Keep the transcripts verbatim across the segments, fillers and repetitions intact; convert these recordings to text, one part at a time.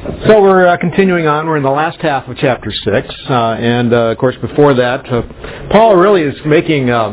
So we're uh, continuing on. We're in the last half of chapter six, uh, and uh, of course before that, uh, Paul really is making, uh,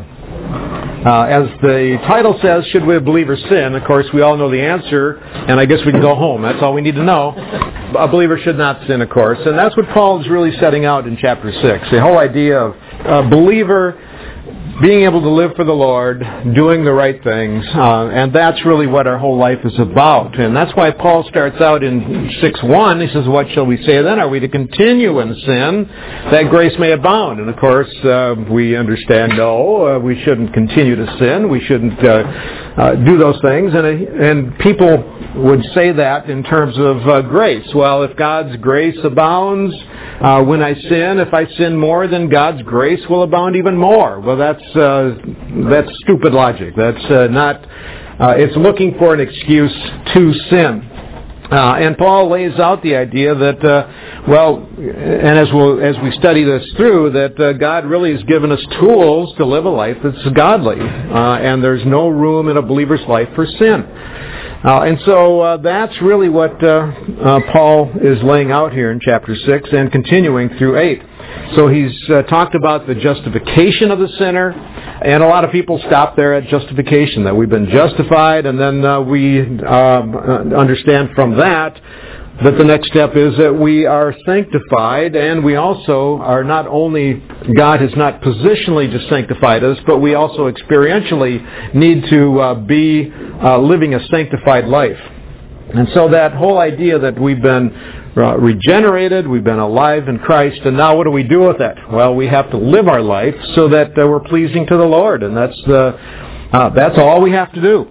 uh, as the title says, should we believers sin? Of course, we all know the answer, and I guess we can go home. That's all we need to know. A believer should not sin, of course, and that's what Paul is really setting out in chapter six. The whole idea of a believer being able to live for the Lord, doing the right things, uh, and that's really what our whole life is about. And that's why Paul starts out in six one. He says, what shall we say then? Are we to continue in sin that grace may abound? And of course, uh, we understand, no, uh, we shouldn't continue to sin. We shouldn't uh, uh, do those things. And, uh, and people would say that in terms of uh, grace. Well, if God's grace abounds, uh, when I sin, if I sin more, then God's grace will abound even more. Well, that's uh, that's stupid logic. That's uh, not. Uh, it's looking for an excuse to sin. Uh, and Paul lays out the idea that, uh, well, and as we'll, as we study this through, that uh, God really has given us tools to live a life that's godly, uh, and there's no room in a believer's life for sin. Uh, and so uh, that's really what uh, uh, Paul is laying out here in chapter six and continuing through eight. So he's uh, talked about the justification of the sinner, and a lot of people stop there at justification, that we've been justified, and then uh, we uh, understand from that that the next step is that we are sanctified, and we also are not only, God has not positionally just sanctified us, but we also experientially need to uh, be uh, living a sanctified life. And so that whole idea that we've been uh, regenerated, we've been alive in Christ, and now what do we do with that? Well, we have to live our life so that uh, we're pleasing to the Lord, and that's the uh, that's all we have to do.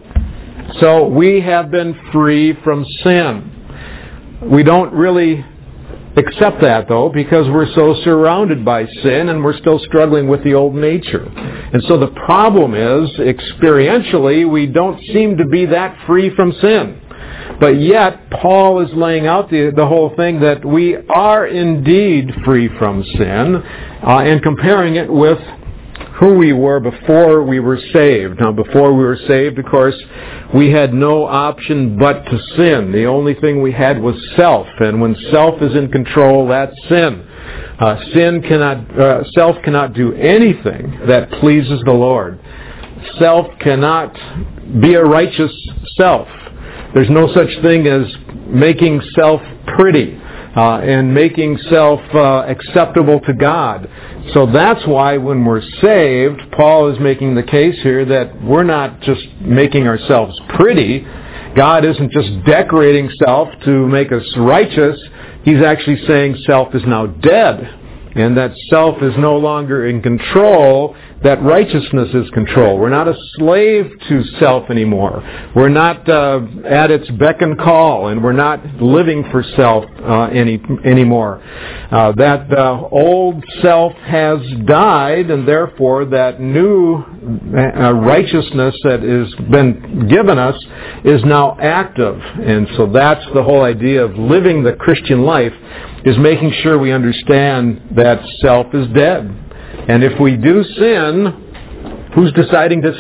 So we have been free from sin. We don't really accept that, though, because we're so surrounded by sin and we're still struggling with the old nature. And so the problem is, experientially, we don't seem to be that free from sin. But yet, Paul is laying out the, the whole thing that we are indeed free from sin, uh, and comparing it with who we were before we were saved. Now, before we were saved, of course, we had no option but to sin. The only thing we had was self, and when self is in control, that's sin. Uh, sin cannot, uh, self cannot do anything that pleases the Lord. Self cannot be a righteous self. There's no such thing as making self pretty uh, and making self uh, acceptable to God. So that's why when we're saved, Paul is making the case here that we're not just making ourselves pretty. God isn't just decorating self to make us righteous. He's actually saying self is now dead, and that self is no longer in control, that righteousness is control. We're not a slave to self anymore. We're not uh, at its beck and call, and we're not living for self uh, any anymore. Uh, that uh, old self has died, and therefore that new uh, righteousness that has been given us is now active. And so that's the whole idea of living the Christian life, is making sure we understand that self is dead. And if we do sin, who's deciding to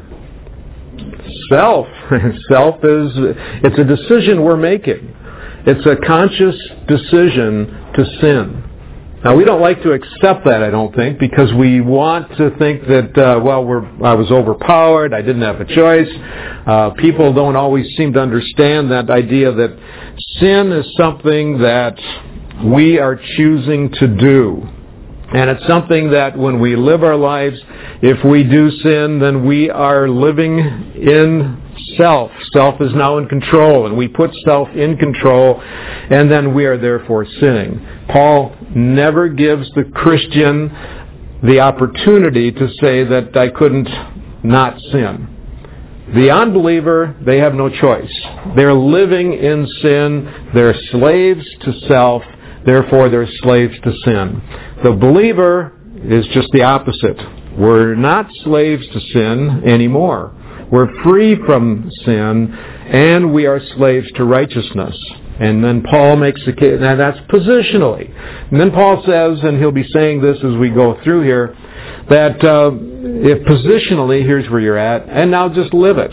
sin? Self. Self is, it's a decision we're making. It's a conscious decision to sin. Now, we don't like to accept that, I don't think, because we want to think that, uh, well, we're, I was overpowered, I didn't have a choice. Uh, people don't always seem to understand that idea that sin is something that we are choosing to do. And it's something that when we live our lives, if we do sin, then we are living in self. Self is now in control, and we put self in control, and then we are therefore sinning. Paul never gives the Christian the opportunity to say that I couldn't not sin. The unbeliever, they have no choice. They're living in sin. They're slaves to self. Therefore, they're slaves to sin. The believer is just the opposite. We're not slaves to sin anymore. We're free from sin, and we are slaves to righteousness. And then Paul makes the case, now that's positionally. And then Paul says, and he'll be saying this as we go through here, that uh, if positionally, here's where you're at, and now just live it.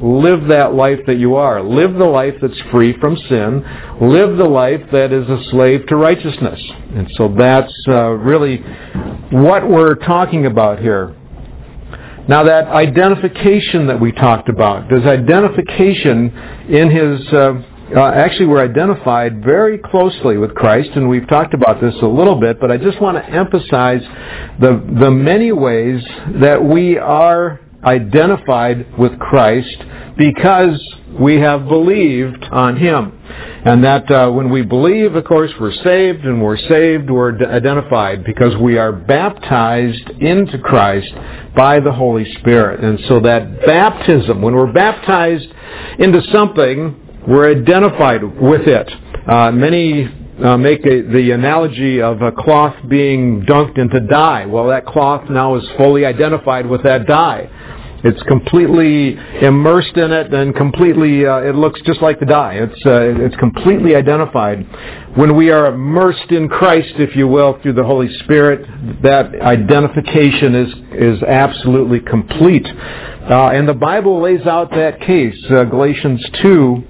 live that life that you are. Live the life that's free from sin. Live the life that is a slave to righteousness. And so that's uh, really what we're talking about here. Now that identification that we talked about, there's identification in His, uh, uh, actually we're identified very closely with Christ, and we've talked about this a little bit, but I just want to emphasize the, the many ways that we are identified with Christ because we have believed on Him. And that uh, when we believe, of course, we're saved, and we're saved, we're d- identified because we are baptized into Christ by the Holy Spirit. And so that baptism, when we're baptized into something, we're identified with it. Uh, many uh, make a, the analogy of a cloth being dunked into dye. Well, that cloth now is fully identified with that dye. It's completely immersed in it, and completely, uh, it looks just like the dye. It's uh, it's completely identified. When we are immersed in Christ, if you will, through the Holy Spirit, that identification is is absolutely complete. Uh, and the Bible lays out that case. Uh, Galatians two,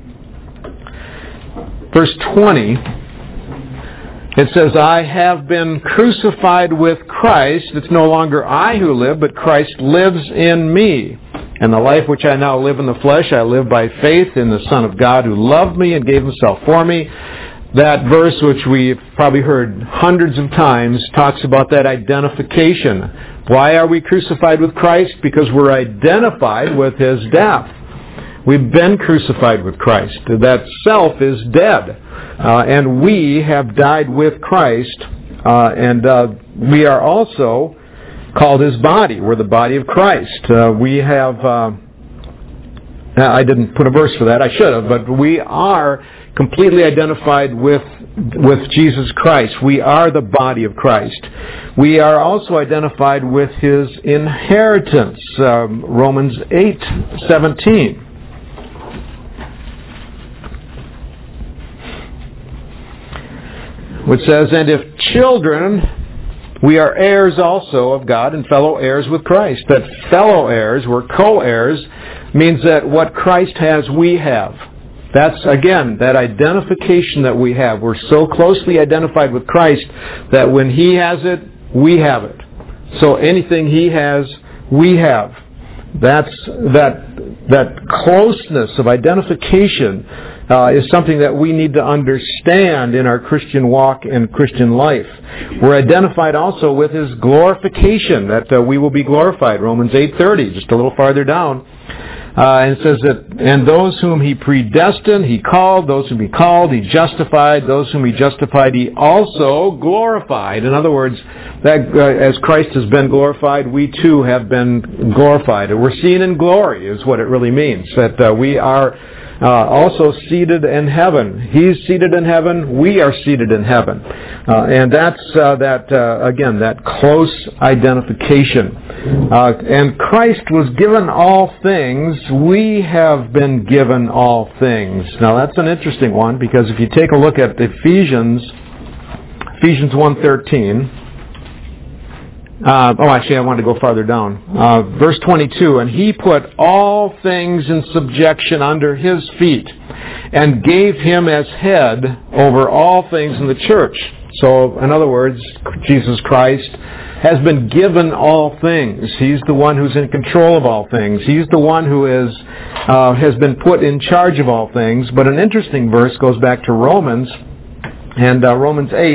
verse twenty. It says, I have been crucified with Christ. It's no longer I who live, but Christ lives in me. And the life which I now live in the flesh, I live by faith in the Son of God who loved me and gave Himself for me. That verse, which we've probably heard hundreds of times, talks about that identification. Why are we crucified with Christ? Because we're identified with His death. We've been crucified with Christ. That self is dead. Uh, and we have died with Christ. Uh, and uh, we are also called His body. We're the body of Christ. Uh, we have... Uh, I didn't put a verse for that. I should have. But we are completely identified with with Jesus Christ. We are the body of Christ. We are also identified with His inheritance. Um, Romans eight seventeen. Which says, and if children, we are heirs also of God and fellow heirs with Christ. That fellow heirs, we're co-heirs, means that what Christ has, we have. That's, again, that identification that we have. We're so closely identified with Christ that when He has it, we have it. So anything He has, we have. That's that that closeness of identification uh, is something that we need to understand in our Christian walk and Christian life. We're identified also with His glorification, that uh, we will be glorified. Romans eight thirty, just a little farther down. Uh, and it says that, and those whom He predestined, He called. Those whom He called, He justified. Those whom He justified, He also glorified. In other words, that uh, as Christ has been glorified, we too have been glorified. We're seen in glory is what it really means. That uh, we are uh, also seated in heaven. He's seated in heaven. We are seated in heaven. Uh, and that's uh, that, uh, again, that close identification. Uh, and Christ was given all things. We have been given all things. Now that's an interesting one, because if you take a look at Ephesians, Ephesians one thirteen, Uh, oh, actually, I wanted to go farther down. Uh, verse twenty-two, and He put all things in subjection under His feet, and gave Him as head over all things in the church. So, in other words, Jesus Christ has been given all things. He's the one who's in control of all things. He's the one who is uh, has been put in charge of all things. But an interesting verse goes back to Romans, and uh, Romans eight.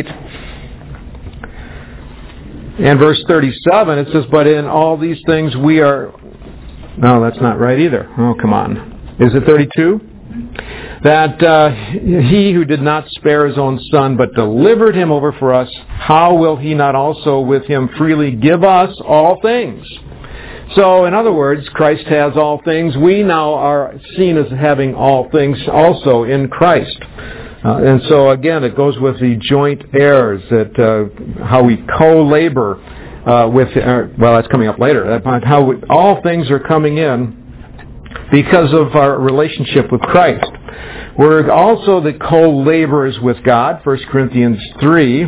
And verse thirty-seven, it says, but in all these things we are... No, that's not right either. Oh, come on. Is it thirty-two? That uh, He who did not spare His own Son, but delivered Him over for us, how will He not also with Him freely give us all things? So, in other words, Christ has all things. We now are seen as having all things also in Christ. Uh, and so, again, it goes with the joint heirs, that uh, how we co-labor uh, with, uh, well, that's coming up later, how we, all things are coming in because of our relationship with Christ. We're also the co-laborers with God, First Corinthians three.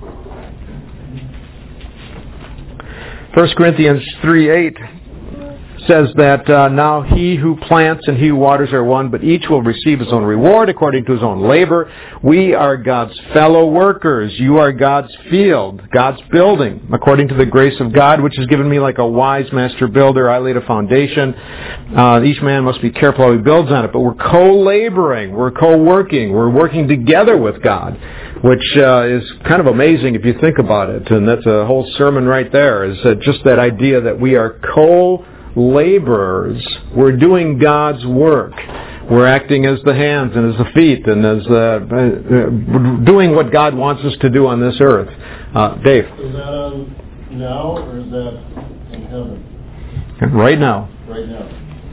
First Corinthians three eight says that uh, now he who plants and he who waters are one, but each will receive his own reward according to his own labor. We are God's fellow workers. You are God's field, God's building, according to the grace of God, which has given me like a wise master builder. I laid a foundation. Uh, each man must be careful how he builds on it. But we're co-laboring. We're co-working. We're working together with God, which uh, is kind of amazing if you think about it. And that's a whole sermon right there, is uh, just that idea that we are co-laborers. We're doing God's work. We're acting as the hands and as the feet and as uh, uh, doing what God wants us to do on this earth. Uh, Dave? Is that on now or is that in heaven? Right now. Right now.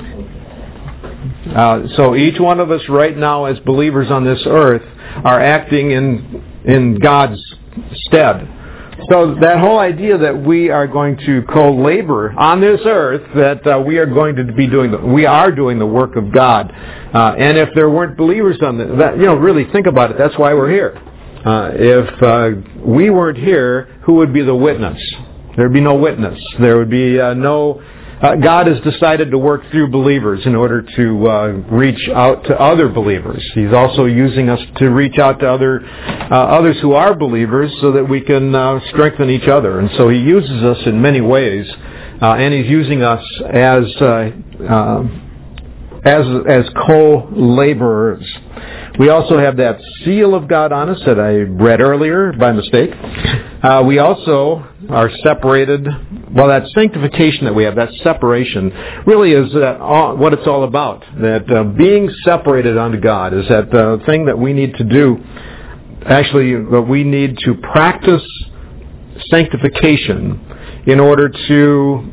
Okay. Uh, so each one of us right now as believers on this earth are acting in in God's stead. So that whole idea that we are going to co-labor on this earth, that uh, we are going to be doing, the, we are doing the work of God. Uh, and if there weren't believers on the, that, you know, really think about it. That's why we're here. Uh, if uh, we weren't here, who would be the witness? There would be no witness. There would be uh, no. Uh, God has decided to work through believers in order to uh, reach out to other believers. He's also using us to reach out to other uh, others who are believers so that we can uh, strengthen each other. And so He uses us in many ways, uh, and He's using us as uh, uh, as as co-laborers. We also have that seal of God on us that I read earlier by mistake. Uh, we also are separated. Well, that sanctification that we have, that separation, really is uh, all, what it's all about. That uh, being separated unto God is that uh, thing that we need to do. Actually, uh, we need to practice sanctification in order to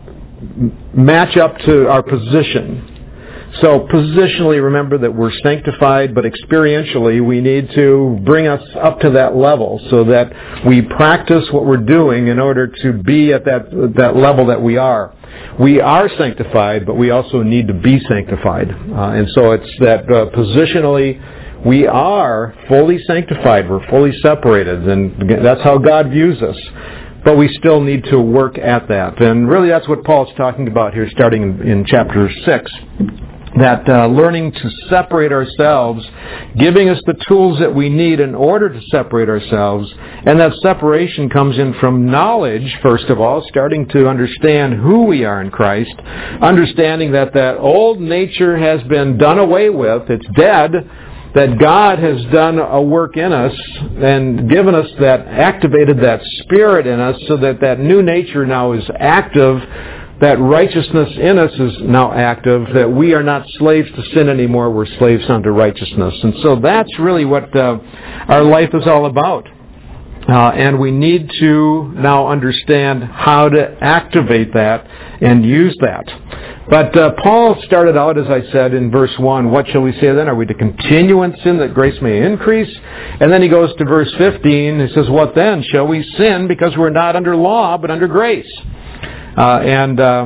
match up to our position. So positionally, remember that we're sanctified, but experientially we need to bring us up to that level so that we practice what we're doing in order to be at that that level that we are. We are sanctified, but we also need to be sanctified. Uh, and so it's that uh, positionally we are fully sanctified. We're fully separated, and that's how God views us. But we still need to work at that. And really that's what Paul's talking about here starting in, in chapter six. That uh, learning to separate ourselves, giving us the tools that we need in order to separate ourselves, and that separation comes in from knowledge, first of all, starting to understand who we are in Christ, understanding that that old nature has been done away with, it's dead, that God has done a work in us and given us that, activated that spirit in us so that that new nature now is active. That righteousness in us is now active, that we are not slaves to sin anymore, we're slaves unto righteousness. And so that's really what uh, our life is all about. Uh, and we need to now understand how to activate that and use that. But uh, Paul started out, as I said, in verse one, what shall we say then? Are we to continue in sin that grace may increase? And then he goes to verse fifteen, he says, what then? Shall we sin because we're not under law, but under grace? Uh, and uh,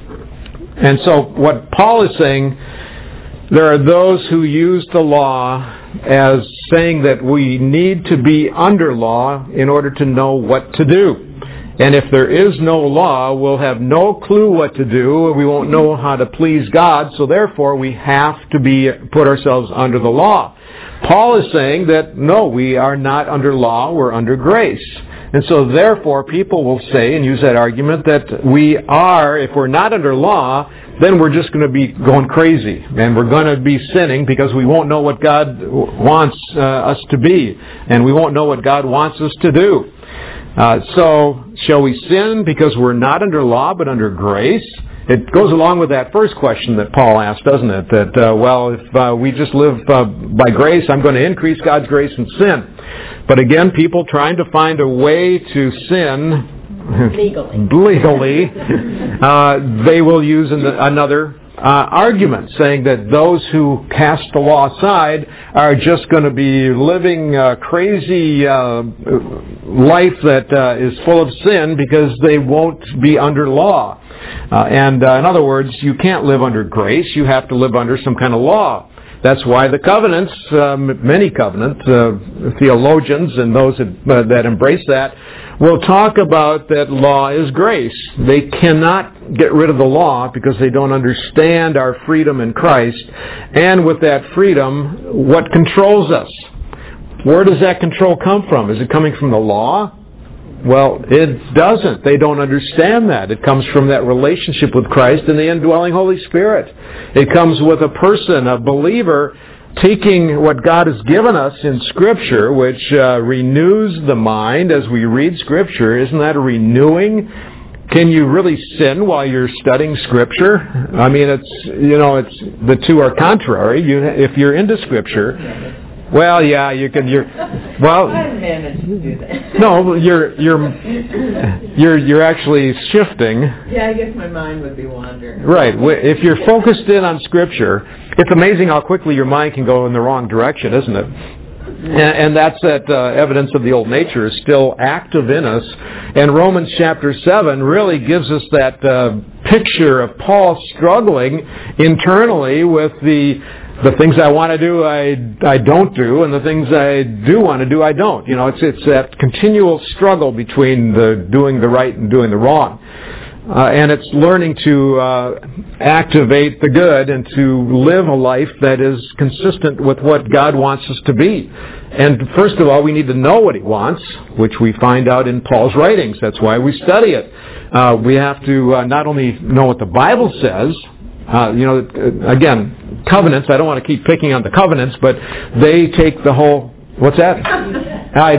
and so what Paul is saying, there are those who use the law as saying that we need to be under law in order to know what to do. And if there is no law, we'll have no clue what to do. We won't know how to please God, so therefore we have to be put ourselves under the law. Paul is saying that, no, we are not under law, we're under grace. And so therefore people will say and use that argument that we are, if we're not under law, then we're just going to be going crazy. And we're going to be sinning because we won't know what God wants uh, us to be. And we won't know what God wants us to do. Uh, so shall we sin because we're not under law but under grace? It goes along with that first question that Paul asked, doesn't it? That, uh, well, if uh, we just live uh, by grace, I'm going to increase God's grace and sin. But again, people trying to find a way to sin legally, legally uh, they will use an, another uh, argument, saying that those who cast the law aside are just going to be living a crazy uh, life that uh, is full of sin because they won't be under law. Uh, and uh, in other words, you can't live under grace. You have to live under some kind of law. That's why the covenants, um, many covenant uh, theologians and those that, uh, that embrace that, will talk about that law is grace. They cannot get rid of the law because they don't understand our freedom in Christ. And with that freedom, what controls us? Where does that control come from? Is it coming from the law? Well, it doesn't. They don't understand that. It comes from that relationship with Christ and the indwelling Holy Spirit. It comes with a person, a believer, taking what God has given us in Scripture, which uh, renews the mind as we read Scripture. Isn't that a renewing? Can you really sin while you're studying Scripture? I mean, it's, you know, it's, the two are contrary. You, if you're into Scripture, well, yeah, you can. You're well. I managed to do that. No, you're you're you're you're actually shifting. Yeah, I guess my mind would be wandering. Right. If you're focused in on Scripture, it's amazing how quickly your mind can go in the wrong direction, isn't it? And, and that's that uh, evidence of the old nature is still active in us. And Romans chapter seven really gives us that uh, picture of Paul struggling internally with the The things I want to do, I, I don't do, and the things I do want to do, I don't. You know, it's it's that continual struggle between the doing the right and doing the wrong. Uh, and it's learning to uh, activate the good and to live a life that is consistent with what God wants us to be. And first of all, we need to know what He wants, which we find out in Paul's writings. That's why we study it. Uh, we have to uh, not only know what the Bible says, Uh, you know, again, covenants, I don't want to keep picking on the covenants, but they take the whole, what's that? I,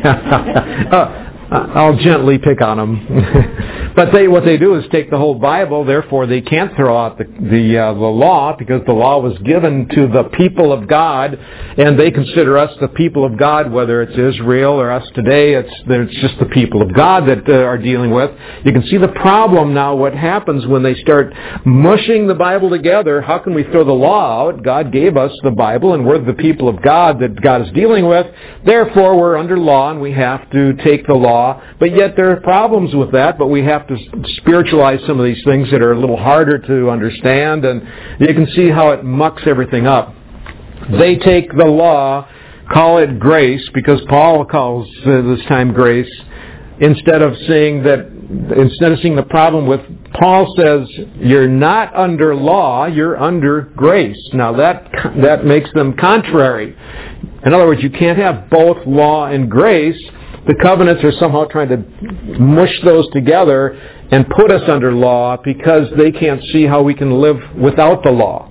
uh, I'll gently pick on them. But they, what they do is take the whole Bible, therefore they can't throw out the the, uh, the law, because the law was given to the people of God, and they consider us the people of God, whether it's Israel or us today, it's, it's just the people of God that uh, are dealing with. You can see the problem now, what happens when they start mushing the Bible together. How can we throw the law out? God gave us the Bible, and we're the people of God that God is dealing with. Therefore, we're under law, and we have to take the law. But yet there are problems with that, but we have to spiritualize some of these things that are a little harder to understand, and you can see how it mucks everything up. They take the law, call it grace, because Paul calls uh, this time grace, instead of seeing that, instead of seeing the problem with, Paul says, you're not under law, you're under grace. Now that that makes them contrary. In other words, you can't have both law and grace. The covenants are somehow trying to mush those together and put us under law because they can't see how we can live without the law.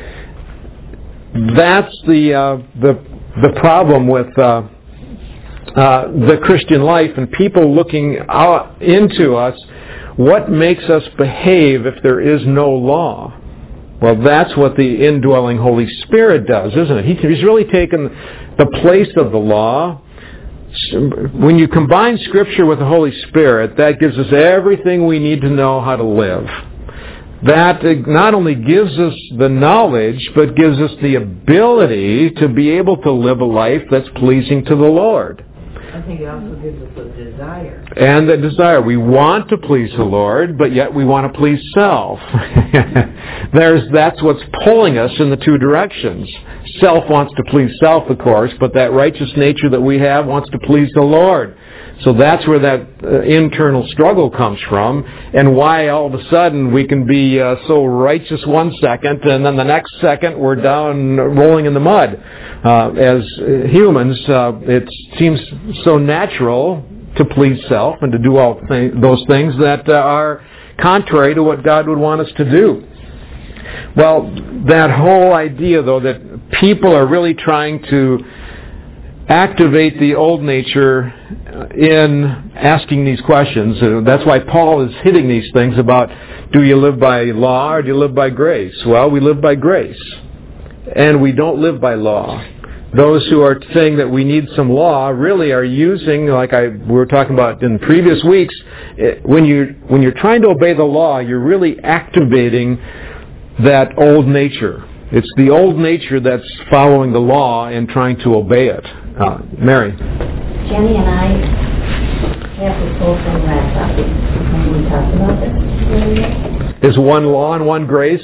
That's the uh, the the problem with uh, uh, the Christian life and people looking out into us. What makes us behave if there is no law? Well, that's what the indwelling Holy Spirit does, isn't it? He, he's really taken the place of the law. When you combine Scripture with the Holy Spirit, that gives us everything we need to know how to live. That not only gives us the knowledge, but gives us the ability to be able to live a life that's pleasing to the Lord. I think it also gives us a desire. And the desire. We want to please the Lord, but yet we want to please self. There's, that's what's pulling us in the two directions. Self wants to please self, of course, but that righteous nature that we have wants to please the Lord. So that's where that uh, internal struggle comes from, and why all of a sudden we can be uh, so righteous one second, and then the next second we're down rolling in the mud. Uh, as humans, uh, it seems so natural to please self and to do all th- those things that uh, are contrary to what God would want us to do. Well, that whole idea, though, that people are really trying to activate the old nature in asking these questions. That's why Paul is hitting these things about, do you live by law or do you live by grace? Well, we live by grace. And we don't live by law. Those who are saying that we need some law really are using, like I we were talking about in previous weeks, when you when you're trying to obey the law, you're really activating that old nature. It's the old nature that's following the law and trying to obey it. Uh, Mary. Jenny and I have this whole thing last topic when we talked about this. Is one law and one grace?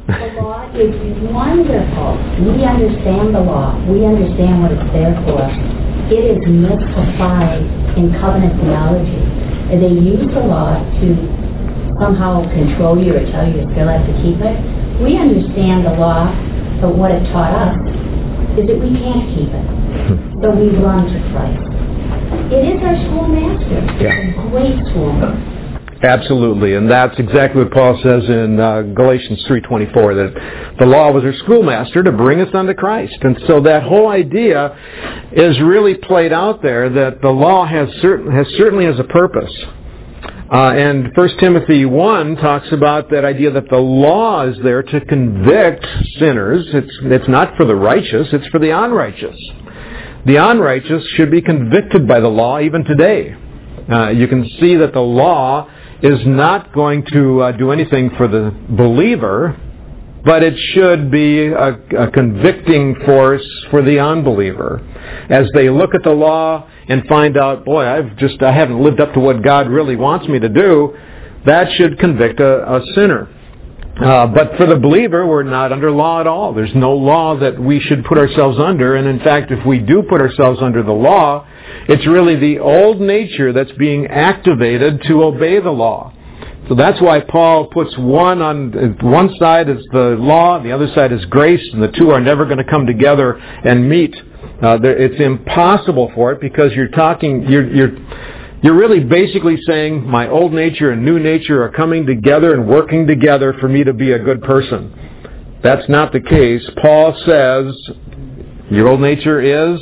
The law is wonderful. We understand the law. We understand what it's there for. It is misapplied in covenant theology. They use the law to somehow control you or tell you you still have to keep it. We understand the law, but what it taught us is that we can't keep it. So we run to Christ. It is our schoolmaster. Yeah. It's a great schoolmaster. Absolutely, and that's exactly what Paul says in uh, Galatians three twenty-four, that the law was our schoolmaster to bring us unto Christ. And so that whole idea is really played out there, that the law has certain has certainly has a purpose. Uh, and First Timothy one talks about that idea that the law is there to convict sinners. It's it's not for the righteous, it's for the unrighteous. The unrighteous should be convicted by the law even today. Uh, you can see that the law is not going to uh, do anything for the believer, but it should be a, a convicting force for the unbeliever. As they look at the law and find out, boy, I've just I haven't lived up to what God really wants me to do, that should convict a, a sinner. Uh, but for the believer, we're not under law at all. There's no law that we should put ourselves under, and in fact, if we do put ourselves under the law, it's really the old nature that's being activated to obey the law. So that's why Paul puts one on one side is the law, the other side is grace, and the two are never going to come together and meet. Uh, it's impossible for it because you're talking, you're, you're, you're really basically saying my old nature and new nature are coming together and working together for me to be a good person. That's not the case. Paul says your old nature is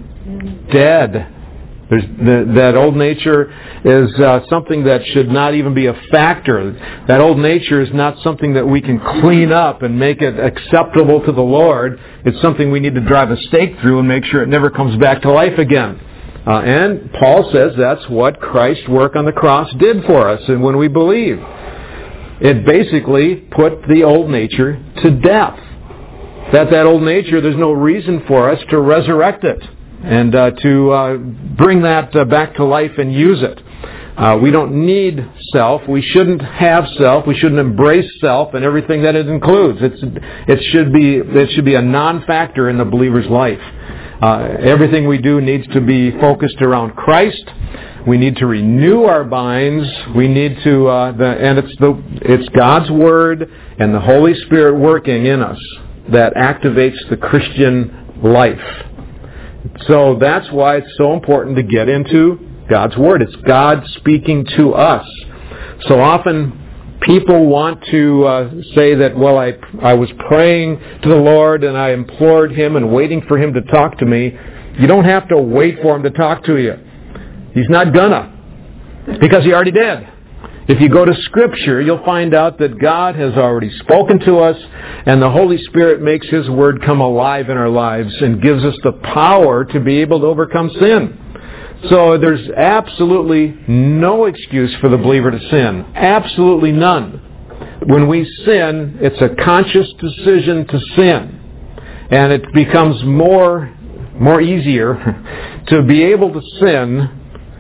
dead. There's, the, that old nature is uh, something that should not even be a factor. That old nature is not something that we can clean up and make it acceptable to the Lord. It's something we need to drive a stake through and make sure it never comes back to life again. Uh, and Paul says that's what Christ's work on the cross did for us. And when we believe, it basically put the old nature to death. That that old nature, there's no reason for us to resurrect it and uh, to uh, bring that uh, back to life and use it. Uh, we don't need self. We shouldn't have self. We shouldn't embrace self and everything that it includes. It's, it should be it should be a non-factor in the believer's life. Uh, everything we do needs to be focused around Christ. We need to renew our minds. We need to, uh, the, and it's the it's God's Word and the Holy Spirit working in us that activates the Christian life. So that's why it's so important to get into God's Word. It's God speaking to us. So often people want to uh, say that, well, I I was praying to the Lord and I implored Him and waiting for Him to talk to me. You don't have to wait for Him to talk to you. He's not gonna, because He already did. If you go to Scripture, you'll find out that God has already spoken to us, and the Holy Spirit makes His Word come alive in our lives and gives us the power to be able to overcome sin. So there's absolutely no excuse for the believer to sin. Absolutely none. When we sin, it's a conscious decision to sin. And it becomes more, more easier to be able to sin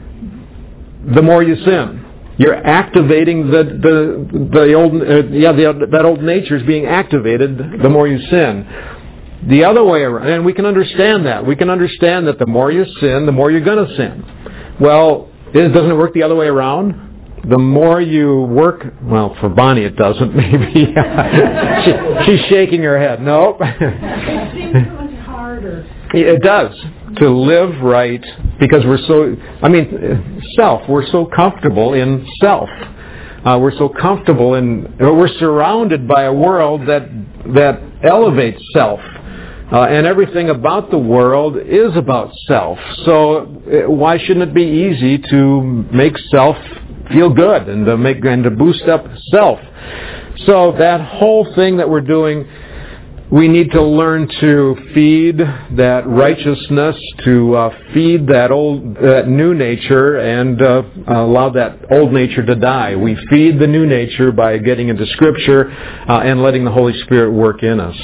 the more you sin. You're activating the the the old uh, yeah the, that old nature is being activated the more you sin. The other way around, and we can understand that. We can understand that the more you sin, the more you're going to sin. Well, it doesn't it work the other way around? The more you work, well, for Bonnie it doesn't. Maybe she, she's shaking her head. Nope. It seems so much harder. It does. To live right, because we're so, I mean, self, we're so comfortable in self. Uh, we're so comfortable in, we're surrounded by a world that that elevates self. Uh, and everything about the world is about self. So why shouldn't it be easy to make self feel good and to make and to boost up self? So that whole thing that we're doing, we need to learn to feed that righteousness, to uh, feed that old, that new nature, and uh, allow that old nature to die. We feed the new nature by getting into Scripture uh, and letting the Holy Spirit work in us.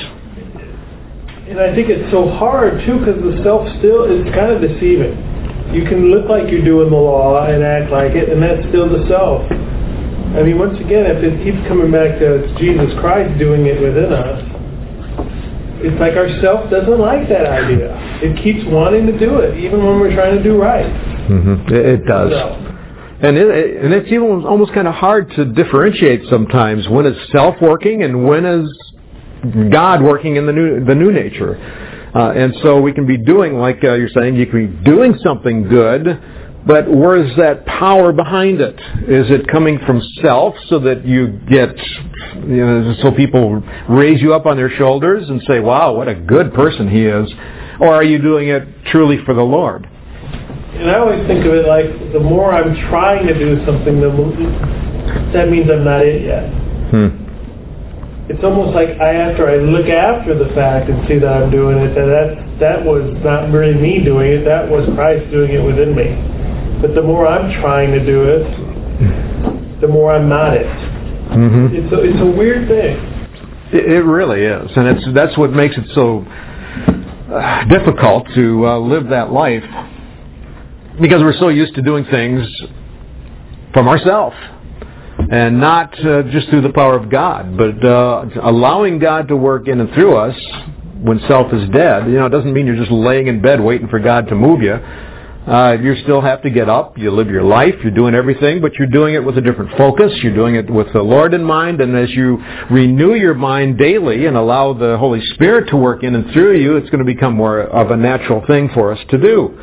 And I think it's so hard too, because the self still is kind of deceiving. You can look like you're doing the law and act like it, and that's still the self. I mean, once again, if it keeps coming back to it's Jesus Christ doing it within us, it's like our self doesn't like that idea. It keeps wanting to do it, even when we're trying to do right. Mm-hmm. It, it does. So, And, it, and it's even almost kind of hard to differentiate sometimes when is self working and when is God working in the new the new nature. Uh, and so we can be doing, like uh, you're saying, you can be doing something good, but where is that power behind it? Is it coming from self so that you get, you know, so people raise you up on their shoulders and say, wow, what a good person he is? Or are you doing it truly for the Lord? And I always think of it like the more I'm trying to do something, the more, that means I'm not it yet. Hmm. It's almost like I after I look after the fact and see that I'm doing it, that that, that was not really me doing it, that was Christ doing it within me. But the more I'm trying to do it, the more I'm not it. Mm-hmm. It's a, it's a weird thing. It, it really is, and it's that's what makes it so uh, difficult to uh, live that life, because we're so used to doing things from ourselves. And not uh, just through the power of God, but uh, allowing God to work in and through us when self is dead. You know, it doesn't mean you're just laying in bed waiting for God to move you. Uh, you still have to get up. You live your life. You're doing everything, but you're doing it with a different focus. You're doing it with the Lord in mind. And as you renew your mind daily and allow the Holy Spirit to work in and through you, it's going to become more of a natural thing for us to do.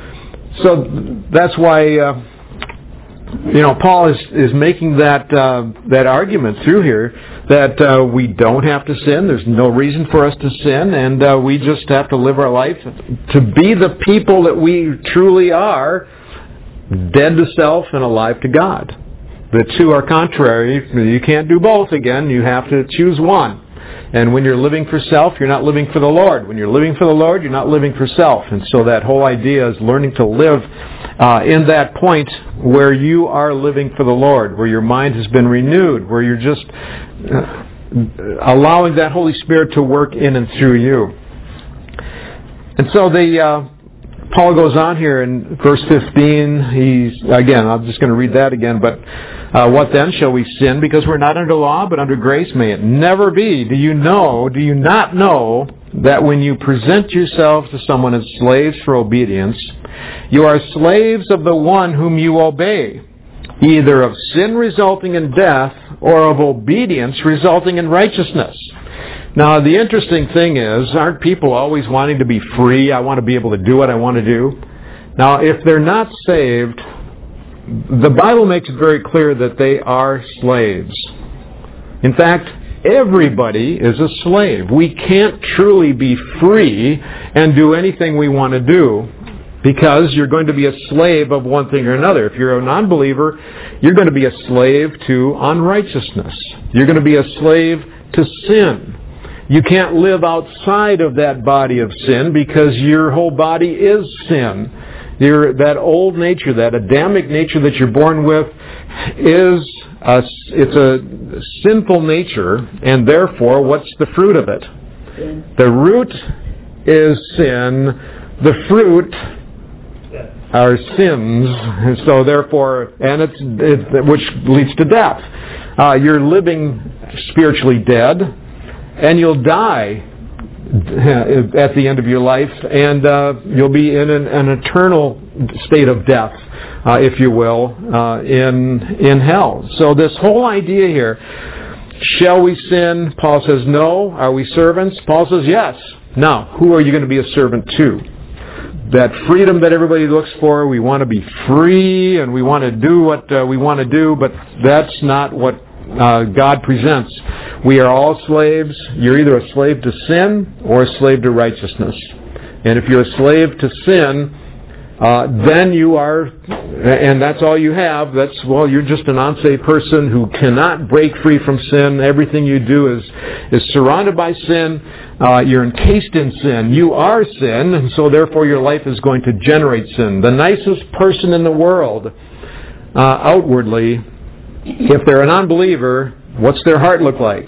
So that's why... Uh, You know, Paul is, is making that uh, that argument through here that uh, we don't have to sin. There's no reason for us to sin, and uh, we just have to live our life to be the people that we truly are, dead to self and alive to God. The two are contrary. You can't do both again. You have to choose one. And when you're living for self, you're not living for the Lord. When you're living for the Lord, you're not living for self. And so that whole idea is learning to live uh, in that point where you are living for the Lord, where your mind has been renewed, where you're just uh, allowing that Holy Spirit to work in and through you. And so the uh, Paul goes on here in verse fifteen. He's again, I'm just going to read that again, but Uh, what then? Shall we sin because we're not under law but under grace? May it never be. Do you know, do you not know that when you present yourselves to someone as slaves for obedience, you are slaves of the one whom you obey, either of sin resulting in death or of obedience resulting in righteousness? Now, the interesting thing is, aren't people always wanting to be free? I want to be able to do what I want to do. Now, if they're not saved, the Bible makes it very clear that they are slaves. In fact, everybody is a slave. We can't truly be free and do anything we want to do because you're going to be a slave of one thing or another. If you're a non-believer, you're going to be a slave to unrighteousness. You're going to be a slave to sin. You can't live outside of that body of sin because your whole body is sin. Your, that old nature, that Adamic nature that you're born with, is a, it's a sinful nature, and therefore, what's the fruit of it? Sin. The root is sin. The fruit are sins. And so, therefore, and it's it, which leads to death. Uh, you're living spiritually dead, and you'll die at the end of your life, and uh, you'll be in an, an eternal state of death, uh, if you will, uh, in in hell. So this whole idea here, shall we sin? Paul says no. Are we servants? Paul says yes. Now, who are you going to be a servant to? That freedom that everybody looks for, we want to be free, and we want to do what uh, we want to do, but that's not what Uh, God presents. We are all slaves. You're either a slave to sin or a slave to righteousness. And if you're a slave to sin, uh, then you are, and that's all you have, that's, well, you're just an unsaved person who cannot break free from sin. Everything you do is, is surrounded by sin. Uh, you're encased in sin. You are sin, and so therefore your life is going to generate sin. The nicest person in the world, uh, outwardly, if they're an unbeliever, what's their heart look like?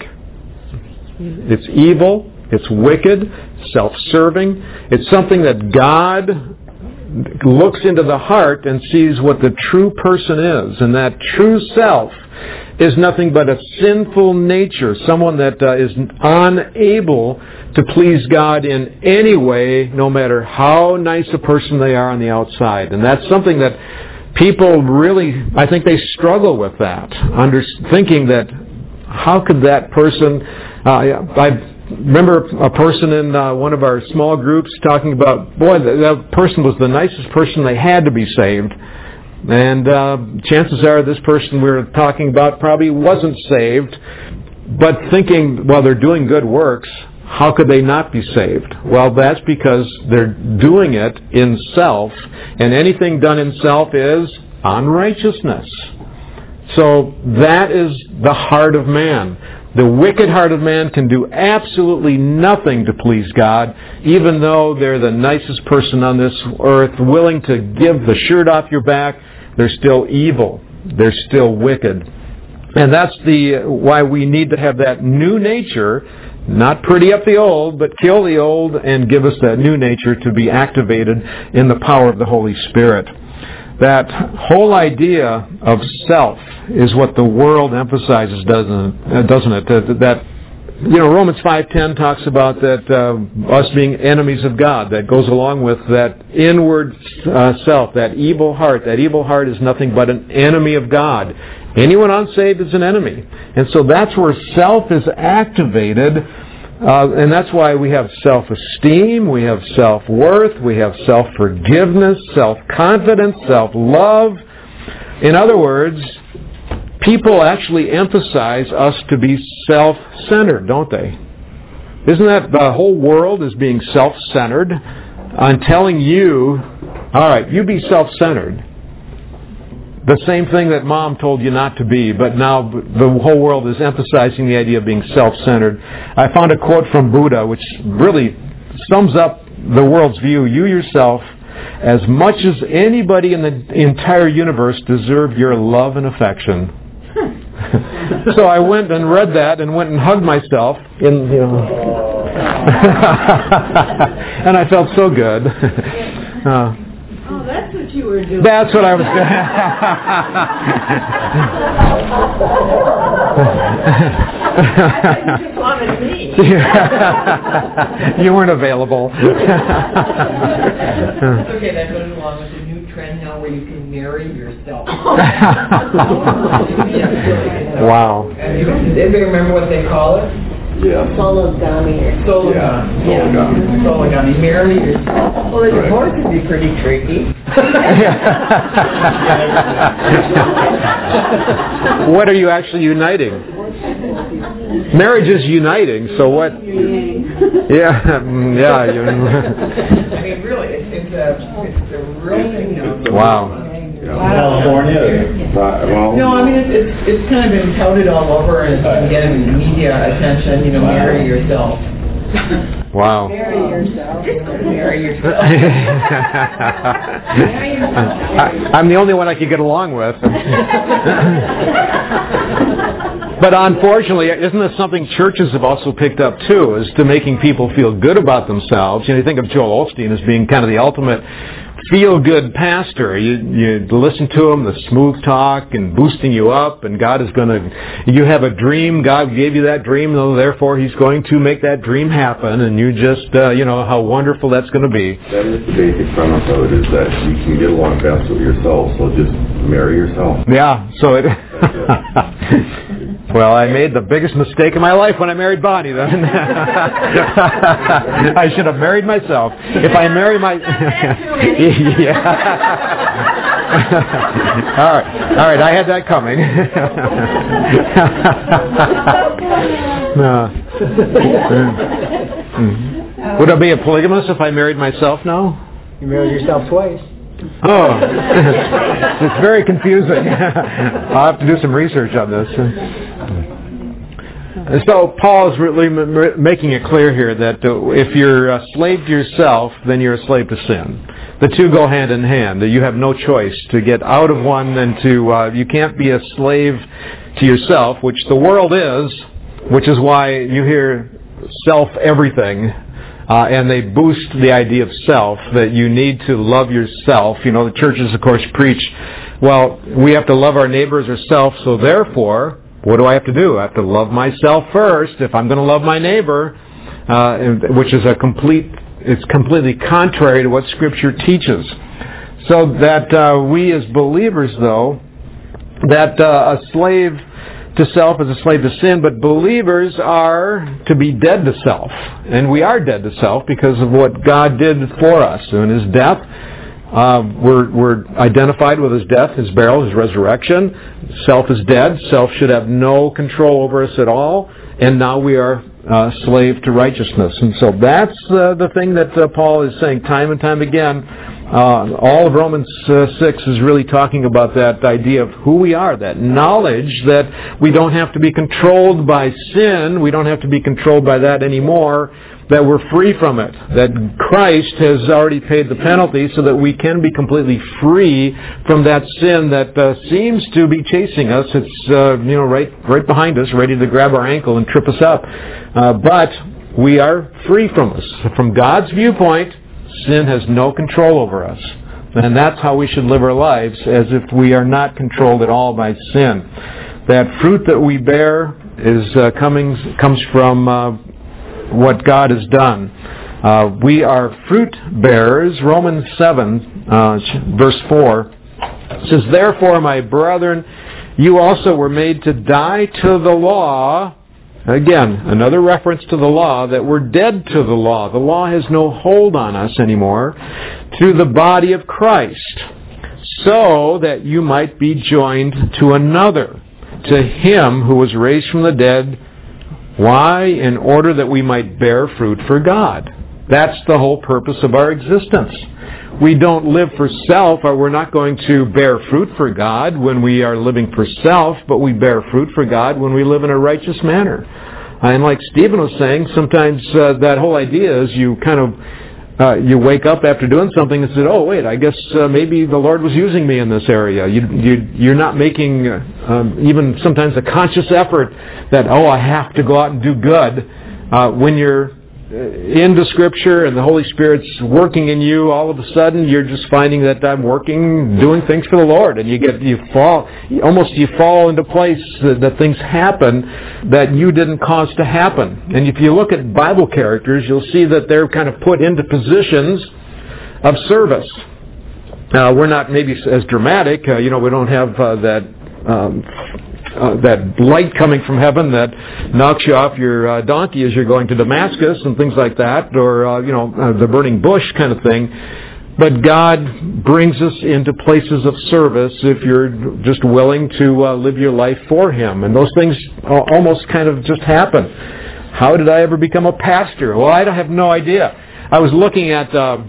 It's evil, it's wicked, self-serving. It's something that God looks into the heart and sees what the true person is. And that true self is nothing but a sinful nature, someone that uh, is unable to please God in any way, no matter how nice a person they are on the outside. And that's something that people really, I think they struggle with that, under thinking that how could that person, uh, I remember a person in uh, one of our small groups talking about, boy, that person was the nicest person, they had to be saved. And uh, chances are this person we were talking about probably wasn't saved, but thinking, well, they're doing good works, how could they not be saved? Well, that's because they're doing it in self, and anything done in self is unrighteousness. So that is the heart of man. The wicked heart of man can do absolutely nothing to please God, even though they're the nicest person on this earth, willing to give the shirt off your back. They're still evil. They're still wicked. And that's the why we need to have that new nature, not pretty up the old, but kill the old and give us that new nature to be activated in the power of the Holy Spirit. That whole idea of self is what the world emphasizes, doesn't doesn't it? That, that you know, Romans five ten talks about that uh, us being enemies of God. That goes along with that inward uh, self, that evil heart. That evil heart is nothing but an enemy of God. Anyone unsaved is an enemy, and so that's where self is activated. Uh, and that's why we have self-esteem, we have self-worth, we have self-forgiveness, self-confidence, self-love. In other words, people actually emphasize us to be self-centered, don't they? Isn't that the whole world is being self-centered? I'm telling you, all right, you be self-centered. The same thing that Mom told you not to be, but now the whole world is emphasizing the idea of being self-centered. I found a quote from Buddha which really sums up the world's view. You yourself, as much as anybody in the entire universe, deserve your love and affection. So I went and read that and went and hugged myself, in, you know, and I felt so good. Uh, Oh, that's what you were doing. That's what I was doing. You just wanted me. You weren't available. That's okay, that goes along with the new trend now where you can marry yourself. Wow. Anybody remember what they call it? Yeah. Sologamy. Sologamy. Yeah. Yeah. Sologamy. Marry yourself. Well, the divorce can be pretty tricky. What are you actually uniting? Marriage is uniting, so what? Yeah, yeah. You, I mean, really, it's, it's a it's a real thing now. Wow. California. Well, No, I mean, it's, it's it's kind of been touted all over and it's getting media attention. You know, marry yourself. Wow. Marry yourself. Marry yourself. I, I'm the only one I could get along with. But unfortunately, isn't this something churches have also picked up too, is to making people feel good about themselves? You know, you think of Joel Osteen as being kind of the ultimate feel-good pastor. You you listen to him, the smooth talk and boosting you up, and God is going to, you have a dream, God gave you that dream, so therefore He's going to make that dream happen, and you just, uh, you know, how wonderful that's going to be. That is the basic premise of it, is that you can get along best with yourself, so just marry yourself. Yeah, so it... Well, I made the biggest mistake of my life when I married Bonnie, then. I should have married myself. If I marry my... Yeah. All right. All right, I had that coming. No. Would I be a polygamist if I married myself now? You married yourself twice. Oh, it's very confusing. I'll have to do some research on this. So Paul is really m- making it clear here that uh, if you're a slave to yourself, then you're a slave to sin. The two go hand in hand. That you have no choice to get out of one and to, uh, you can't be a slave to yourself, which the world is, which is why you hear self everything Uh, and they boost the idea of self, that you need to love yourself. You know, the churches, of course, preach, well, we have to love our neighbors or self, so therefore, what do I have to do? I have to love myself first if I'm going to love my neighbor, uh, which is a complete, it's completely contrary to what Scripture teaches. So that uh, we as believers, though, that uh, a slave to self is a slave to sin, but believers are to be dead to self. And we are dead to self because of what God did for us. So in His death, uh, we're, we're identified with His death, His burial, His resurrection. Self is dead. Self should have no control over us at all. And now we are uh, slave to righteousness. And so that's uh, the thing that uh, Paul is saying time and time again. Uh, all of Romans uh, six is really talking about that idea of who we are, that knowledge that we don't have to be controlled by sin, we don't have to be controlled by that anymore, that we're free from it, that Christ has already paid the penalty so that we can be completely free from that sin that uh, seems to be chasing us. It's uh, you know right right behind us, ready to grab our ankle and trip us up. Uh, but we are free from us. From God's viewpoint, sin has no control over us. And that's how we should live our lives, as if we are not controlled at all by sin. That fruit that we bear is uh, coming comes from uh, what God has done. Uh, we are fruit bearers. Romans seven, uh, verse four, says, "Therefore, my brethren, you also were made to die to the law." Again, another reference to the law, that we're dead to the law. The law has no hold on us anymore. "To the body of Christ, so that you might be joined to another, to Him who was raised from the dead." Why? In order that we might bear fruit for God. That's the whole purpose of our existence. We don't live for self, or we're not going to bear fruit for God when we are living for self, but we bear fruit for God when we live in a righteous manner. And like Stephen was saying, sometimes uh, that whole idea is you kind of uh, you wake up after doing something and say, "Oh, wait, I guess uh, maybe the Lord was using me in this area." You, you, you're not making uh, um, even sometimes a conscious effort that, "Oh, I have to go out and do good." Uh, when you're into Scripture and the Holy Spirit's working in you, all of a sudden you're just finding that I'm working, doing things for the Lord, and you get you fall almost you fall into place that, that things happen that you didn't cause to happen. And if you look at Bible characters, you'll see that they're kind of put into positions of service. Uh, we're not maybe as dramatic, uh, you know, we don't have uh, that. Um, Uh, that light coming from heaven that knocks you off your uh, donkey as you're going to Damascus and things like that, or uh, you know uh, the burning bush kind of thing. But God brings us into places of service if you're just willing to uh, live your life for Him, and those things almost kind of just happen. How did I ever become a pastor? Well, I have no idea. I was looking at. Uh,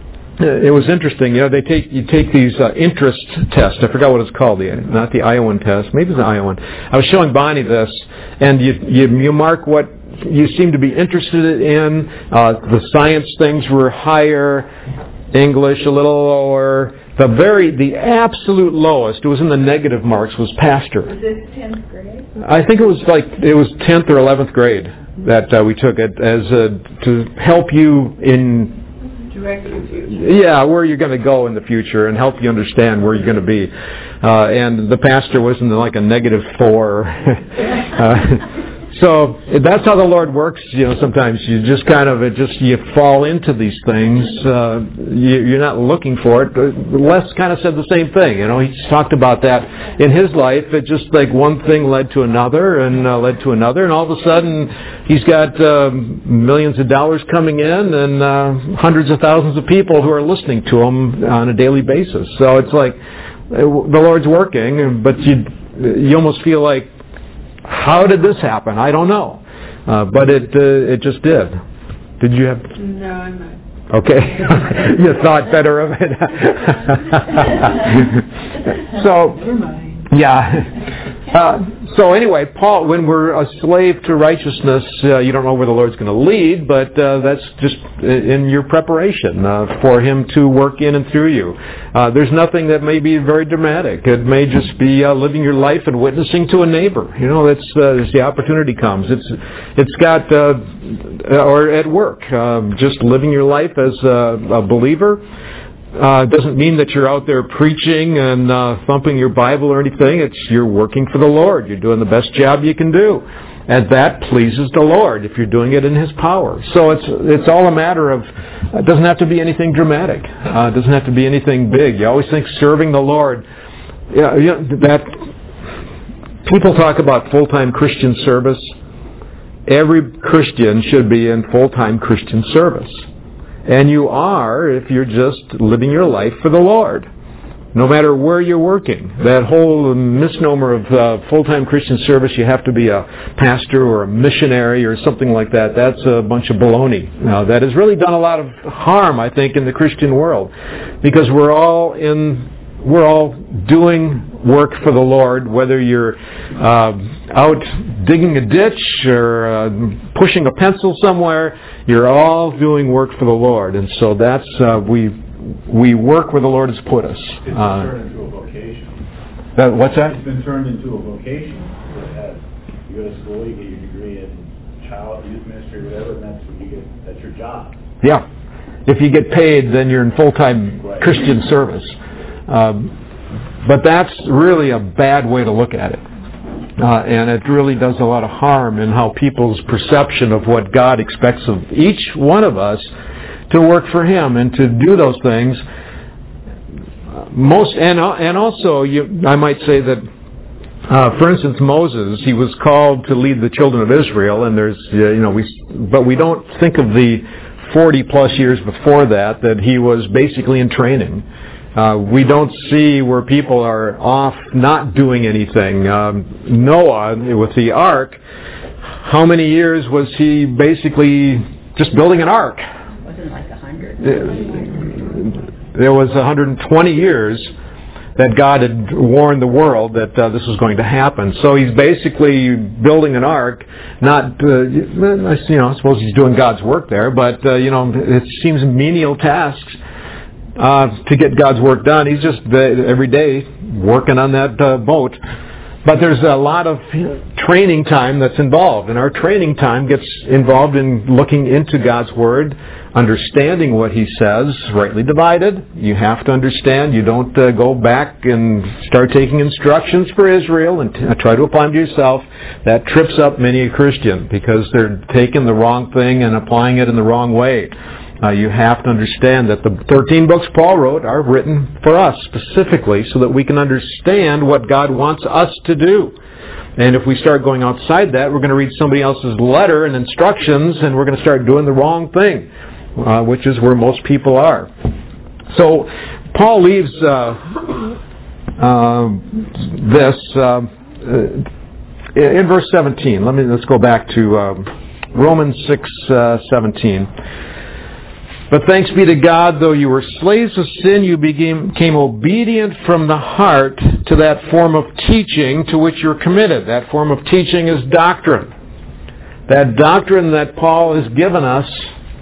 It was interesting, you know, they take, you take these uh, interest tests. I forgot what it's called, the, not the Iowan test. Maybe it's the Iowan. I was showing Bonnie this, and you, you, you mark what you seem to be interested in. Uh, the science things were higher, English a little lower. The very, the absolute lowest, it was in the negative marks, was pastor. Was this tenth grade? I think it was like, it was tenth or eleventh grade that uh, we took it as a, to help you in Yeah, where you're going to go in the future and help you understand where you're going to be. Uh, and the pastor was in like a negative four. uh, so that's how the Lord works. You know, sometimes you just kind of it just you fall into these things. Uh, you, you're not looking for it. Les kind of said the same thing. You know, he talked about that in his life. It just like one thing led to another and uh, led to another, and all of a sudden he's got uh, millions of dollars coming in and uh, hundreds of thousands of people who are listening to him on a daily basis. So it's like the Lord's working, but you you almost feel like, how did this happen? I don't know, uh, but it uh, it just did. Did you have? No, I'm not. Okay, you thought better of it. So, yeah. Uh, so anyway, Paul, when we're a slave to righteousness, uh, you don't know where the Lord's going to lead, but uh, that's just in your preparation uh, for Him to work in and through you. Uh, there's nothing that may be very dramatic. It may just be uh, living your life and witnessing to a neighbor. You know, that's uh, as the opportunity comes. It's it's got uh, or at work, uh, just living your life as a, a believer. Uh, doesn't mean that you're out there preaching and uh, thumping your Bible or anything. It's you're working for the Lord. You're doing the best job you can do, and that pleases the Lord if you're doing it in His power. So it's it's all a matter of. It doesn't have to be anything dramatic. Uh, it doesn't have to be anything big. You always think serving the Lord. Yeah, you know, that people talk about full-time Christian service. Every Christian should be in full-time Christian service. And you are if you're just living your life for the Lord, no matter where you're working. That whole misnomer of uh, full-time Christian service, you have to be a pastor or a missionary or something like that, that's a bunch of baloney. Now, that has really done a lot of harm, I think, in the Christian world, because we're all in... We're all doing work for the Lord, whether you're uh, out digging a ditch or uh, pushing a pencil somewhere. You're all doing work for the Lord, and so that's uh, we we work where the Lord has put us. It's been uh, turned into a vocation. That, what's that? It's been turned into a vocation. It has. You go to school, you get your degree in child youth ministry, whatever, and that's what you get. That's your job. Yeah. If you get paid, then you're in full-time Right. Christian service. Um, but that's really a bad way to look at it. Uh, and it really does a lot of harm in how people's perception of what God expects of each one of us to work for Him and to do those things. Most and and also, you, I might say that, uh, for instance, Moses, he was called to lead the children of Israel, and there's uh, you know we but we don't think of the forty plus years before that that he was basically in training. Uh, we don't see where people are off not doing anything. Um, Noah, with the ark, how many years was he basically just building an ark? Wasn't like a hundred. There was one hundred twenty years that God had warned the world that uh, this was going to happen. So he's basically building an ark. Not, uh, you know, I suppose he's doing God's work there, but uh, you know, it seems menial tasks. Uh, to get God's work done. He's just uh, every day working on that uh, boat. But there's a lot of training time that's involved, and our training time gets involved in looking into God's Word, understanding what He says, rightly divided. You have to understand. You don't uh, go back and start taking instructions for Israel and t- try to apply them to yourself. That trips up many a Christian because they're taking the wrong thing and applying it in the wrong way. Uh, you have to understand that the thirteen books Paul wrote are written for us specifically so that we can understand what God wants us to do. And if we start going outside that, we're going to read somebody else's letter and instructions, and we're going to start doing the wrong thing, uh, which is where most people are. So Paul leaves uh, uh, this uh, in verse seventeen. Let me let's go back to uh, Romans six seventeen. But thanks be to God, though you were slaves of sin, you became, became obedient from the heart to that form of teaching to which you're committed. That form of teaching is doctrine. That doctrine that Paul has given us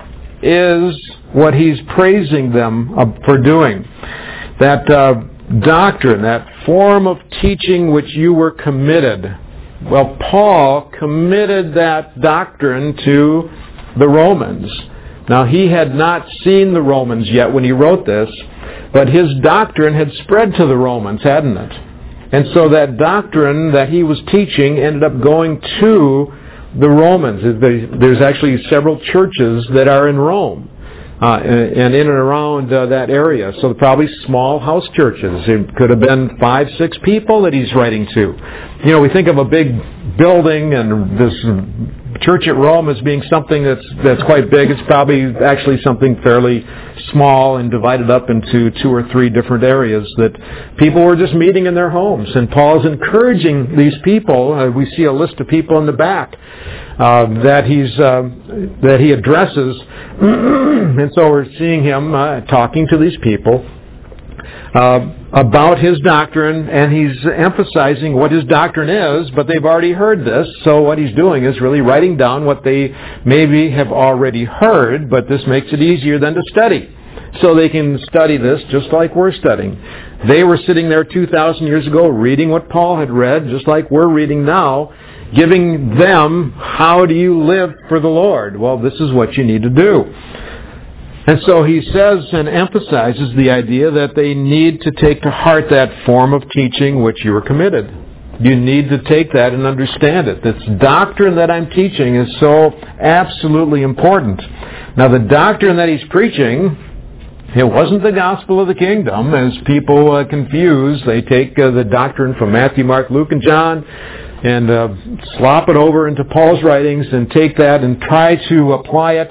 is what he's praising them for doing. That uh, doctrine, that form of teaching which you were committed. Well, Paul committed that doctrine to the Romans. Now, he had not seen the Romans yet when he wrote this, but his doctrine had spread to the Romans, hadn't it? And so that doctrine that he was teaching ended up going to the Romans. There's actually several churches that are in Rome uh, and in and around uh, that area. So probably small house churches. It could have been five, six people that he's writing to. You know, we think of a big building and this church at Rome as being something that's that's quite big. It's probably actually something fairly small and divided up into two or three different areas that people were just meeting in their homes. And Paul's encouraging these people. Uh, we see a list of people in the back uh, that he's uh, that he addresses, and so we're seeing him uh, talking to these people uh, about his doctrine, and he's emphasizing what his doctrine is, but they've already heard this, so what he's doing is really writing down what they maybe have already heard, but this makes it easier than to study. So they can study this just like we're studying. They were sitting there two thousand years ago reading what Paul had read, just like we're reading now, giving them, how do you live for the Lord? Well, this is what you need to do. And so he says and emphasizes the idea that they need to take to heart that form of teaching which you were committed. You need to take that and understand it. This doctrine that I'm teaching is so absolutely important. Now, the doctrine that he's preaching, it wasn't the gospel of the kingdom, as people uh, confuse. They take uh, the doctrine from Matthew, Mark, Luke, and John and uh, slop it over into Paul's writings and take that and try to apply it.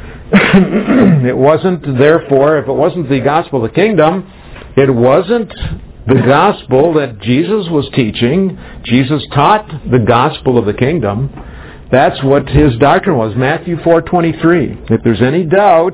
It wasn't, therefore, if it wasn't the gospel of the kingdom, it wasn't the gospel that Jesus was teaching. Jesus taught the gospel of the kingdom. That's what his doctrine was. Matthew four twenty-three. If there's any doubt,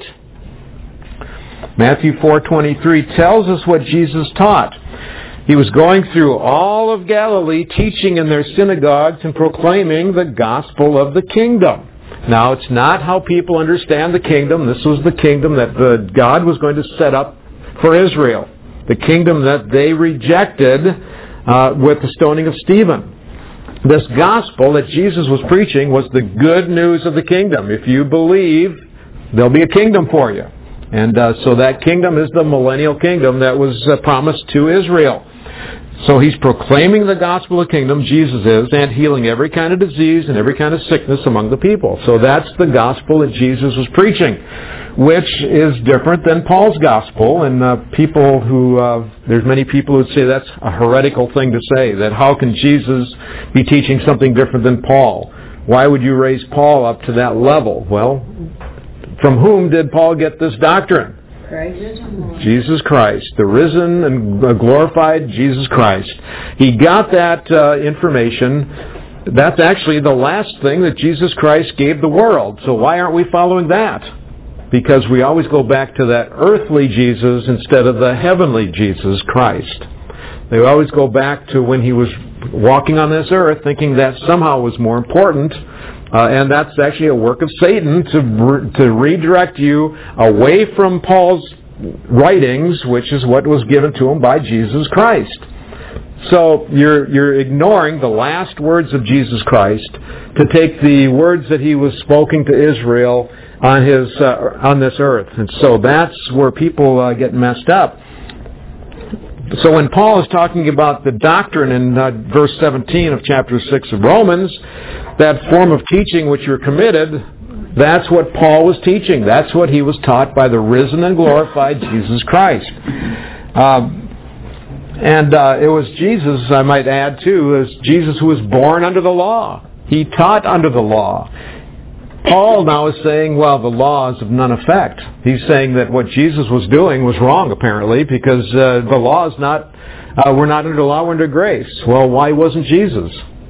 Matthew four twenty-three tells us what Jesus taught. He was going through all of Galilee, teaching in their synagogues and proclaiming the gospel of the kingdom. Now, it's not how people understand the kingdom. This was the kingdom that the God was going to set up for Israel. The kingdom that they rejected uh, with the stoning of Stephen. This gospel that Jesus was preaching was the good news of the kingdom. If you believe, there'll be a kingdom for you. And uh, so that kingdom is the millennial kingdom that was uh, promised to Israel. So he's proclaiming the gospel of the kingdom, Jesus is, and healing every kind of disease and every kind of sickness among the people. So that's the gospel that Jesus was preaching, which is different than Paul's gospel. And uh, people who, uh, there's many people who say that's a heretical thing to say, that how can Jesus be teaching something different than Paul? Why would you raise Paul up to that level? Well, from whom did Paul get this doctrine? Christ. Jesus Christ, the risen and glorified Jesus Christ. He got that uh, information. That's actually the last thing that Jesus Christ gave the world. So why aren't we following that? Because we always go back to that earthly Jesus instead of the heavenly Jesus Christ. They always go back to when he was walking on this earth, thinking that somehow was more important. Uh, and that's actually a work of Satan to re- to redirect you away from Paul's writings, which is what was given to him by Jesus Christ. So you're you're ignoring the last words of Jesus Christ to take the words that he was speaking to Israel on his uh, on this earth, and so that's where people uh, get messed up. So when Paul is talking about the doctrine in uh, verse seventeen of chapter six of Romans, that form of teaching which you're committed, that's what Paul was teaching. That's what he was taught by the risen and glorified Jesus Christ. Um, and uh, it was Jesus, I might add too, is Jesus who was born under the law. He taught under the law. Paul now is saying, well, the law is of none effect. He's saying that what Jesus was doing was wrong, apparently, because uh, the law is not, uh, we're not under law, we're under grace. Well, why wasn't Jesus?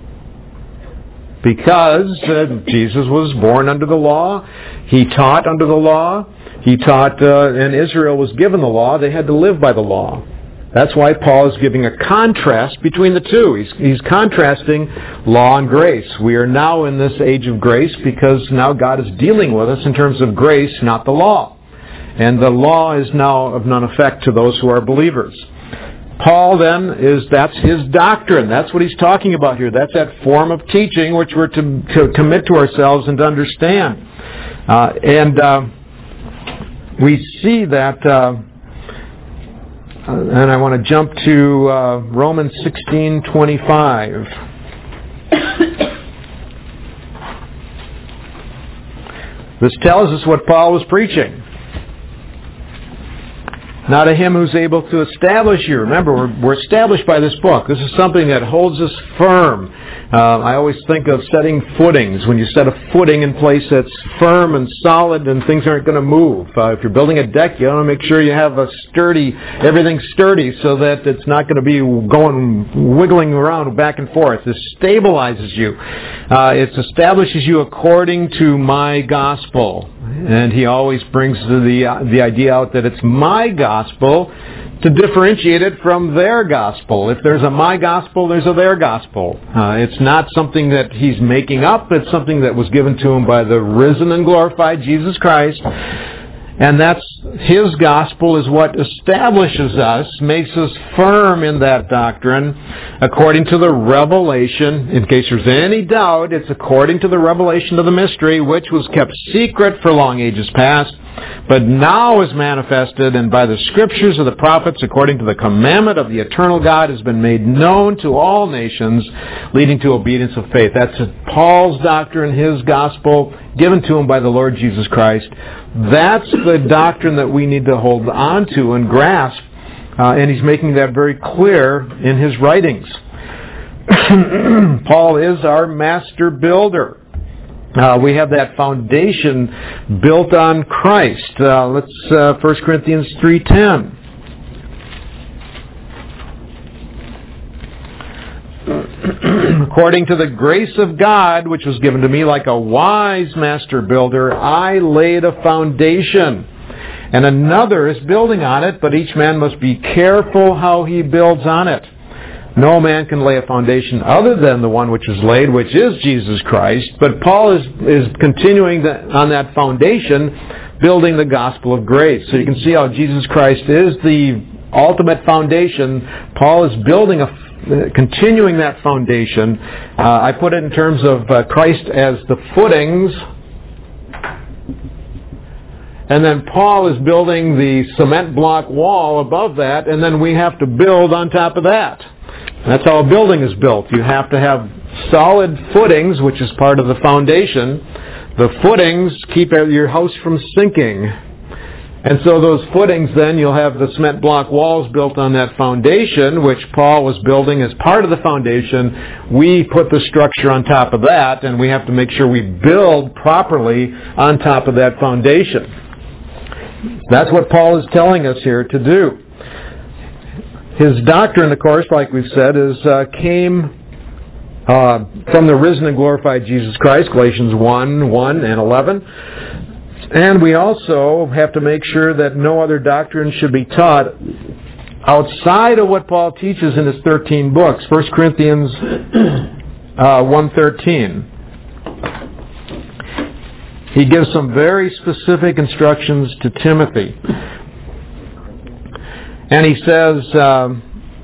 Because uh, Jesus was born under the law. He taught under the law. He taught, uh, and Israel was given the law. They had to live by the law. That's why Paul is giving a contrast between the two. He's, he's contrasting law and grace. We are now in this age of grace because now God is dealing with us in terms of grace, not the law. And the law is now of none effect to those who are believers. Paul then is, that's his doctrine. That's what he's talking about here. That's that form of teaching which we're to, to commit to ourselves and to understand. Uh, and uh, we see that... Uh, And I want to jump to uh, Romans sixteen twenty-five. This tells us what Paul was preaching. Now to him who's able to establish you. Remember, we're, we're established by this book. This is something that holds us firm. Uh, I always think of setting footings. When you set a footing in place that's firm and solid and things aren't going to move. Uh, if you're building a deck, you want to make sure you have a sturdy, everything's sturdy so that it's not going to be going, wiggling around back and forth. This stabilizes you. Uh, it establishes you according to my gospel. and he always brings the, uh, the idea out that it's my gospel to differentiate it from their gospel. If there's a my gospel, there's a their gospel. Uh, it's not something that he's making up. It's something that was given to him by the risen and glorified Jesus Christ. And that's his gospel is what establishes us, makes us firm in that doctrine according to the revelation. In case there's any doubt, it's according to the revelation of the mystery, which was kept secret for long ages past, but now is manifested, and by the scriptures of the prophets, according to the commandment of the eternal God, has been made known to all nations, leading to obedience of faith. That's Paul's doctrine, his gospel, given to him by the Lord Jesus Christ. That's the doctrine that we need to hold on to and grasp, uh, and he's making that very clear in his writings. Paul is our master builder. Uh, we have that foundation built on Christ. Uh, let's uh, First Corinthians three ten. According to the grace of God, which was given to me like a wise master builder, I laid a foundation, and another is building on it, but each man must be careful how he builds on it. No man can lay a foundation other than the one which is laid, which is Jesus Christ. But Paul is, is continuing the, on that foundation, building the gospel of grace. So you can see how Jesus Christ is the ultimate foundation. Paul is building a continuing that foundation. Uh, I put it in terms of uh, Christ as the footings, and then Paul is building the cement block wall above that, and then we have to build on top of that. That's how a building is built. You have to have solid footings, which is part of the foundation. The footings keep your house from sinking. And so those footings, then, you'll have the cement block walls built on that foundation, which Paul was building as part of the foundation. We put the structure on top of that, and we have to make sure we build properly on top of that foundation. That's what Paul is telling us here to do. His doctrine, of course, like we've said, is uh, came uh, from the risen and glorified Jesus Christ, Galatians one, one and eleven. And we also have to make sure that no other doctrine should be taught outside of what Paul teaches in his thirteen books. First Corinthians uh, one thirteen. He gives some very specific instructions to Timothy. And he says, um,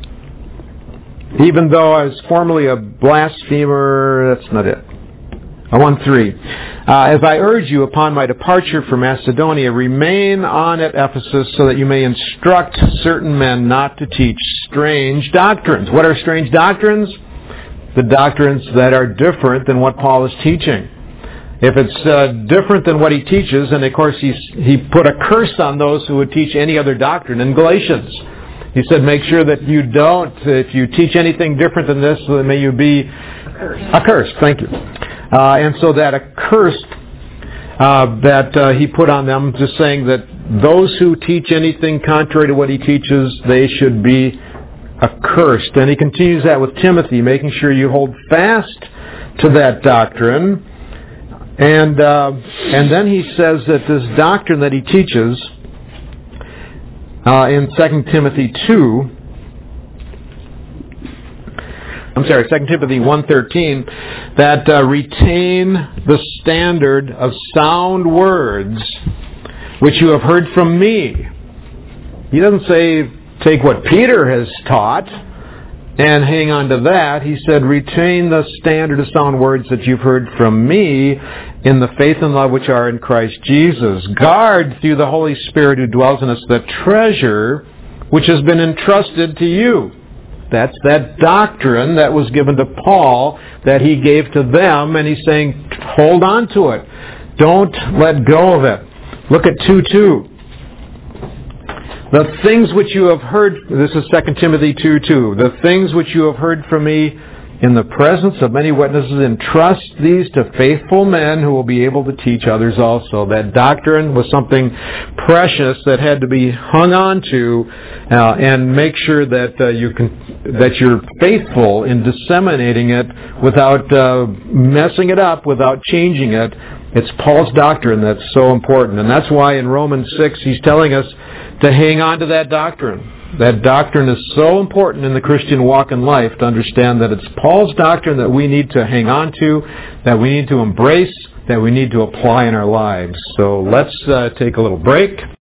even though I was formerly a blasphemer, that's not it. one three. Uh, as I urge you upon my departure from Macedonia, remain on at Ephesus so that you may instruct certain men not to teach strange doctrines. What are strange doctrines? The doctrines that are different than what Paul is teaching. If it's uh, different than what he teaches, and of course he's, he put a curse on those who would teach any other doctrine in Galatians. He said, make sure that you don't, if you teach anything different than this, then may you be accursed. Accursed, thank you. Uh, and so that accursed uh, that uh, he put on them, just saying that those who teach anything contrary to what he teaches, they should be accursed. And he continues that with Timothy, making sure you hold fast to that doctrine. And uh, and then he says that this doctrine that he teaches uh, in Second Timothy two, I'm sorry, Second Timothy one thirteen, that uh, retain the standard of sound words which you have heard from me. He doesn't say take what Peter has taught and hang on to that. He said, retain the standard of sound words that you've heard from me in the faith and love which are in Christ Jesus. Guard through the Holy Spirit who dwells in us the treasure which has been entrusted to you. That's that doctrine that was given to Paul that he gave to them, and he's saying, hold on to it. Don't let go of it. Look at two two. The things which you have heard, this is Second Timothy two two, the things which you have heard from me in the presence of many witnesses, entrust these to faithful men who will be able to teach others also. That doctrine was something precious that had to be hung on to, uh, and make sure that uh, you can, that you're faithful in disseminating it without uh, messing it up, without changing it. It's Paul's doctrine that's so important. And that's why in Romans six he's telling us to hang on to that doctrine. That doctrine is so important in the Christian walk in life to understand that it's Paul's doctrine that we need to hang on to, that we need to embrace, that we need to apply in our lives. So let's uh, take a little break.